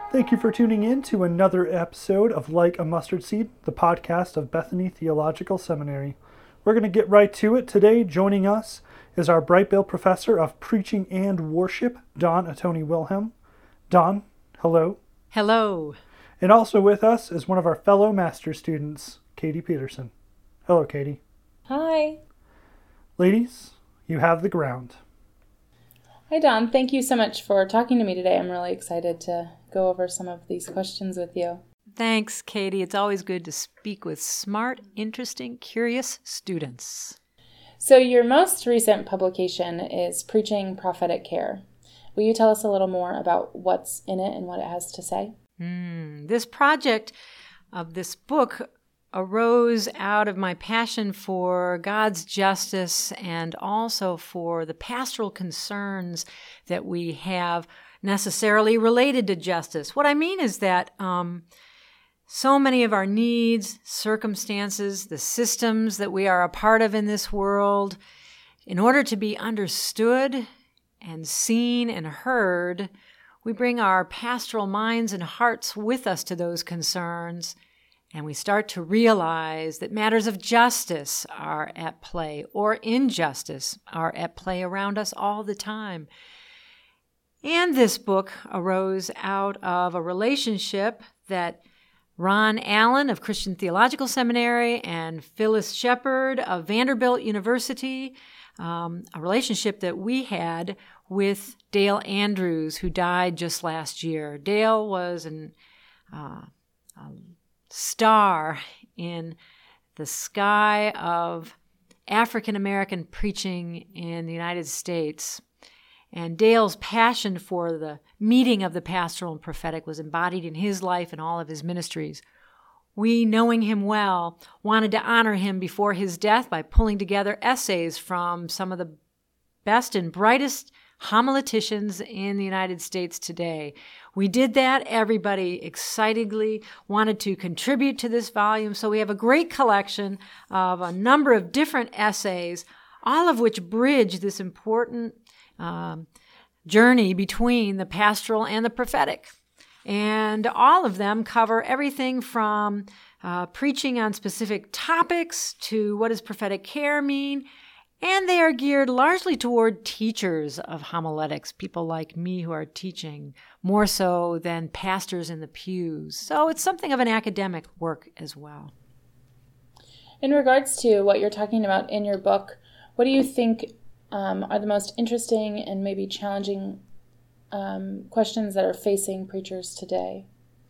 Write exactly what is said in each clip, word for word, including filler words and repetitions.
Thank you for tuning in to another episode of Like a Mustard Seed, the podcast of Bethany Theological Seminary. We're going to get right to it today. Joining us is our Bright Bill Professor of Preaching and Worship, Dawn Atoni Wilhelm. Dawn, hello. Hello. And also with us is one of our fellow master students, Katie Peterson. Hello, Katie. Hi. Ladies, you have the ground. Hi, Dawn. Thank you so much for talking to me today. I'm really excited to go over some of these questions with you. Thanks, Katie. It's always good to speak with smart, interesting, curious students. So your most recent publication is Preaching Prophetic Care. Will you tell us a little more about what's in it and what it has to say? Mm, this project of this book arose out of my passion for God's justice and also for the pastoral concerns that we have necessarily related to justice. What I mean is that um, so many of our needs, circumstances, the systems that we are a part of in this world, in order to be understood and seen and heard, we bring our pastoral minds and hearts with us to those concerns, and we start to realize that matters of justice are at play, or injustice are at play around us all the time. And this book arose out of a relationship that Ron Allen of Christian Theological Seminary and Phyllis Shepard of Vanderbilt University, um, a relationship that we had with Dale Andrews, who died just last year. Dale was an uh, a star in the sky of African American preaching in the United States. And Dale's passion for the meeting of the pastoral and prophetic was embodied in his life and all of his ministries. We, knowing him well, wanted to honor him before his death by pulling together essays from some of the best and brightest homileticians in the United States today. We did that. Everybody excitedly wanted to contribute to this volume, so we have a great collection of a number of different essays, all of which bridge this important Um, journey between the pastoral and the prophetic. And all of them cover everything from uh, preaching on specific topics to what does prophetic care mean, and they are geared largely toward teachers of homiletics, people like me who are teaching, more so than pastors in the pews. So it's something of an academic work as well. In regards to what you're talking about in your book, what do you think Um, are the most interesting and maybe challenging um, questions that are facing preachers today?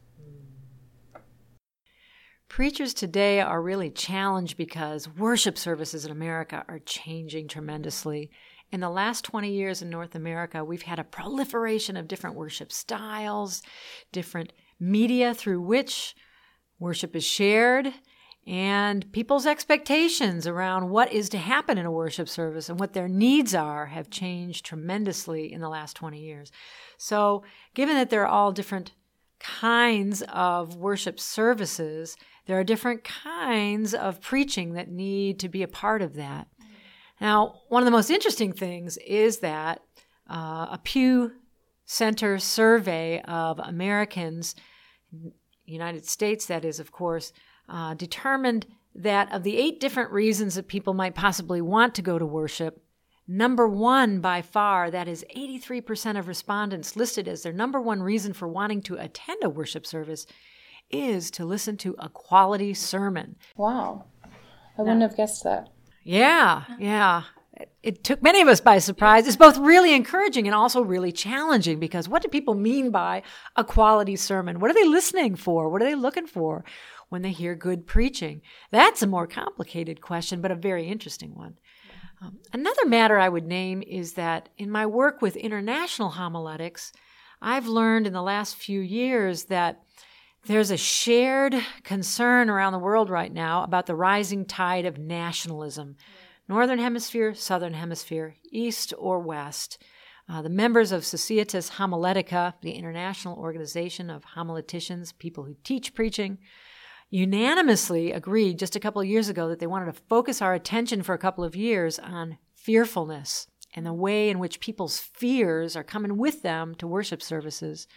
Preachers today are really challenged because worship services in America are changing tremendously. In the last twenty years in North America, we've had a proliferation of different worship styles, different media through which worship is shared, and people's expectations around what is to happen in a worship service and what their needs are have changed tremendously in the last twenty years. So given that there are all different kinds of worship services, there are different kinds of preaching that need to be a part of that. Now, one of the most interesting things is that uh, a Pew Center survey of Americans, United States that is, of course, Uh, determined that of the eight different reasons that people might possibly want to go to worship, number one by far, that is eighty-three percent of respondents listed as their number one reason for wanting to attend a worship service, is to listen to a quality sermon. Wow. I wouldn't have guessed that. Yeah, yeah. It, it took many of us by surprise. It's both really encouraging and also really challenging, because what do people mean by a quality sermon? What are they listening for? What are they looking for when they hear good preaching? That's a more complicated question, but a very interesting one. Um, another matter I would name is that in my work with international homiletics, I've learned in the last few years that there's a shared concern around the world right now about the rising tide of nationalism. Northern Hemisphere, Southern Hemisphere, East or West. Uh, the members of Societas Homiletica, the international organization of homileticians, people who teach preaching, unanimously agreed just a couple of years ago that they wanted to focus our attention for a couple of years on fearfulness and the way in which people's fears are coming with them to worship services.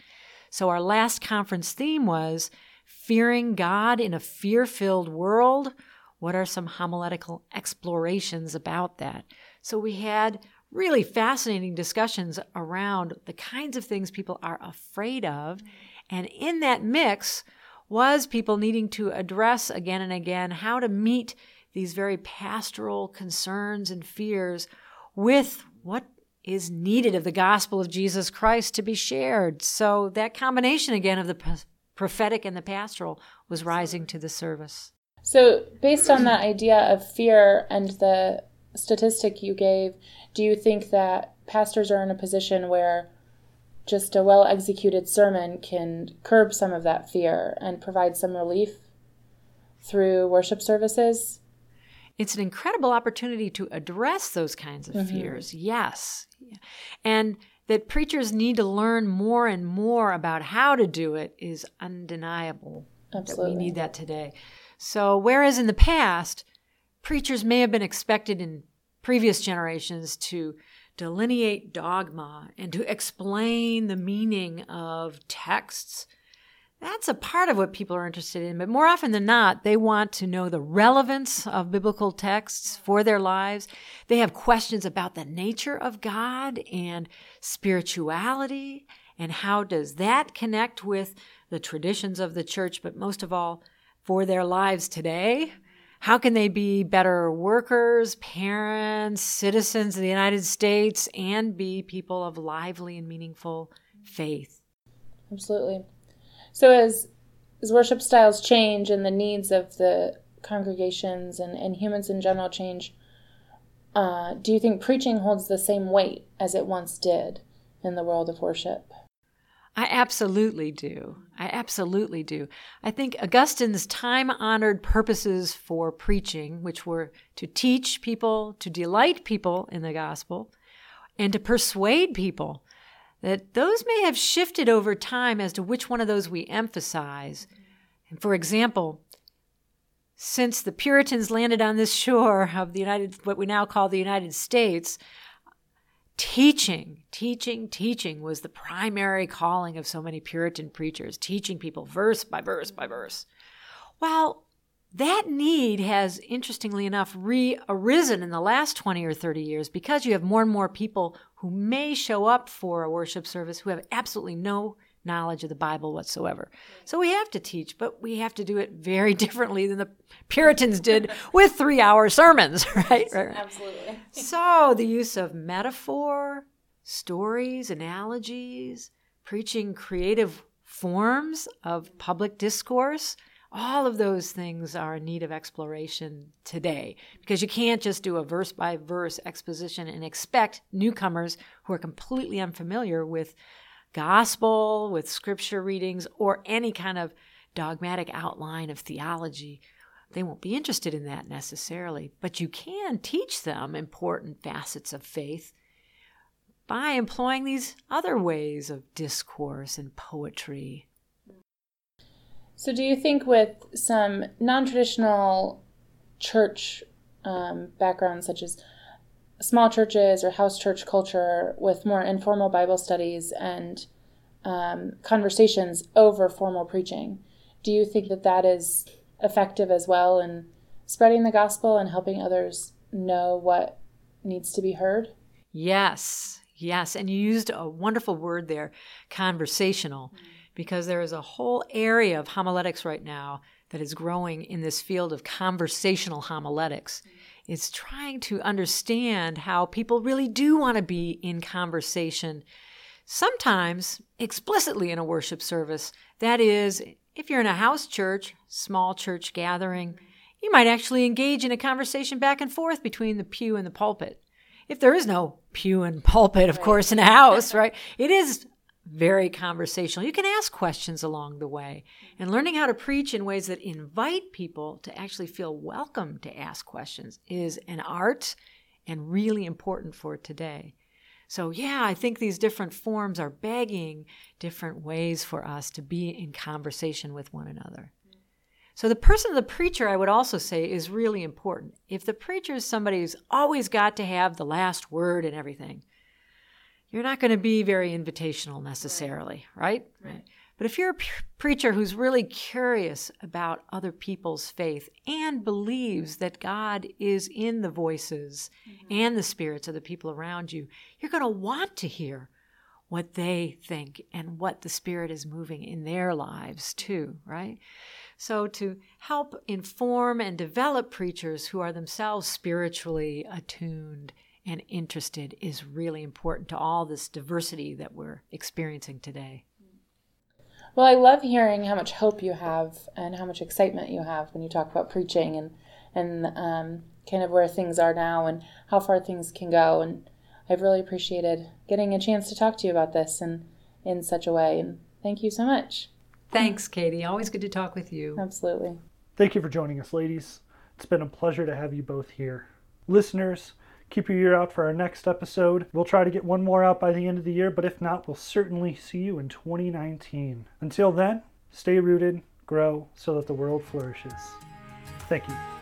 So our last conference theme was fearing God in a fear-filled world. What are some homiletical explorations about that? So we had really fascinating discussions around the kinds of things people are afraid of. And in that mix was people needing to address again and again how to meet these very pastoral concerns and fears with what is needed of the gospel of Jesus Christ to be shared. So that combination again of the prophetic and the pastoral was rising to the service. So based on that idea of fear and the statistic you gave, do you think that pastors are in a position where just a well-executed sermon can curb some of that fear and provide some relief through worship services? It's an incredible opportunity to address those kinds of mm-hmm. fears, yes. And that preachers need to learn more and more about how to do it is undeniable. Absolutely. That we need that today. So whereas in the past, preachers may have been expected in previous generations to delineate dogma and to explain the meaning of texts, that's a part of what people are interested in. But more often than not, they want to know the relevance of biblical texts for their lives. They have questions about the nature of God and spirituality, and how does that connect with the traditions of the church, but most of all, for their lives today. How can they be better workers, parents, citizens of the United States, and be people of lively and meaningful faith? Absolutely. So as as worship styles change and the needs of the congregations and, and humans in general change, uh, do you think preaching holds the same weight as it once did in the world of worship? I absolutely do. I absolutely do. I think Augustine's time-honored purposes for preaching, which were to teach people, to delight people in the gospel, and to persuade people, that those may have shifted over time as to which one of those we emphasize. And for example, since the Puritans landed on this shore of the United, what we now call the United States, Teaching, teaching, teaching was the primary calling of so many Puritan preachers, teaching people verse by verse by verse. Well, that need has, interestingly enough, re-arisen in the last twenty or thirty years because you have more and more people who may show up for a worship service who have absolutely no knowledge of the Bible whatsoever. So we have to teach, but we have to do it very differently than the Puritans did with three-hour sermons, right? right? Absolutely. So the use of metaphor, stories, analogies, preaching creative forms of public discourse, all of those things are in need of exploration today because you can't just do a verse-by-verse exposition and expect newcomers who are completely unfamiliar with gospel, with scripture readings, or any kind of dogmatic outline of theology. They won't be interested in that necessarily, but you can teach them important facets of faith by employing these other ways of discourse and poetry. So do you think with some non-traditional church um, backgrounds, such as small churches or house church culture with more informal Bible studies and um, conversations over formal preaching, do you think that that is effective as well in spreading the gospel and helping others know what needs to be heard? Yes, yes. And you used a wonderful word there, conversational, mm-hmm. because there is a whole area of homiletics right now that is growing in this field of conversational homiletics. Mm-hmm. It's trying to understand how people really do want to be in conversation, sometimes explicitly in a worship service. That is, if you're in a house church, small church gathering, you might actually engage in a conversation back and forth between the pew and the pulpit. If there is no pew and pulpit, of right. course, in a house, right? It is very conversational. You can ask questions along the way. And learning how to preach in ways that invite people to actually feel welcome to ask questions is an art and really important for today. So yeah, I think these different forms are begging different ways for us to be in conversation with one another. So the person of the preacher, I would also say, is really important. If the preacher is somebody who's always got to have the last word and everything, you're not going to be very invitational necessarily, right? Right. right. But if you're a p- preacher who's really curious about other people's faith and believes that God is in the voices mm-hmm. and the spirits of the people around you, you're going to want to hear what they think and what the Spirit is moving in their lives too, right? So to help inform and develop preachers who are themselves spiritually attuned and interested is really important to all this diversity that we're experiencing today. Well, I love hearing how much hope you have and how much excitement you have when you talk about preaching and, and um, kind of where things are now and how far things can go. And I've really appreciated getting a chance to talk to you about this and in such a way. And thank you so much. Thanks, Katie. Always good to talk with you. Absolutely. Thank you for joining us, ladies. It's been a pleasure to have you both here. Listeners, keep your ear out for our next episode. We'll try to get one more out by the end of the year, but if not, we'll certainly see you in twenty nineteen. Until then, stay rooted, grow, so that the world flourishes. Thank you.